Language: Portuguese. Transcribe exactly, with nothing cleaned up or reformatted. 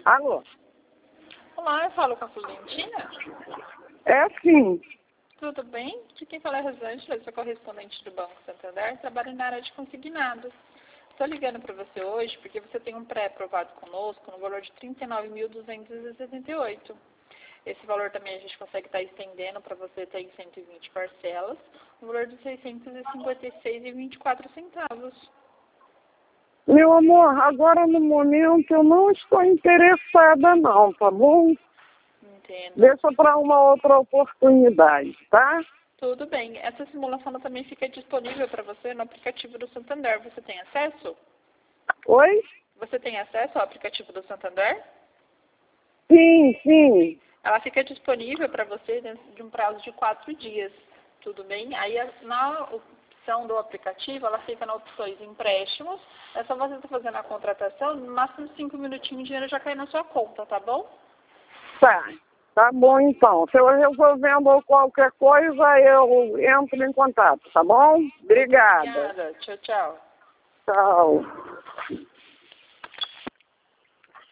Alô? Olá, eu falo com a Florentina. É sim. Tudo bem? De quem fala é Rosângela, sou correspondente do Banco Santander, trabalho na área de consignados. Estou ligando para você hoje porque você tem um pré-aprovado conosco no valor de trinta e nove mil duzentos e setenta e oito reais. Esse valor também a gente consegue estar estendendo para você ter em cento e vinte parcelas, no valor de seiscentos e cinquenta e seis reais e vinte e quatro centavos. Meu amor, agora no momento eu não estou interessada não, tá bom? Entendo. Deixa para uma outra oportunidade, tá? Tudo bem. Essa simulação também fica disponível para você no aplicativo do Santander. Você tem acesso? Oi? Você tem acesso ao aplicativo do Santander? Sim, sim. Ela fica disponível para você dentro de um prazo de quatro dias. Tudo bem? Aí na opção do aplicativo, ela fica na opções empréstimos. É só você estar fazendo a contratação, no máximo cinco minutinhos o dinheiro já cai na sua conta, tá bom? Tá. Tá bom então. Se eu resolvendo qualquer coisa, eu entro em contato, tá bom? Obrigada. Obrigada. Tchau, tchau. Tchau.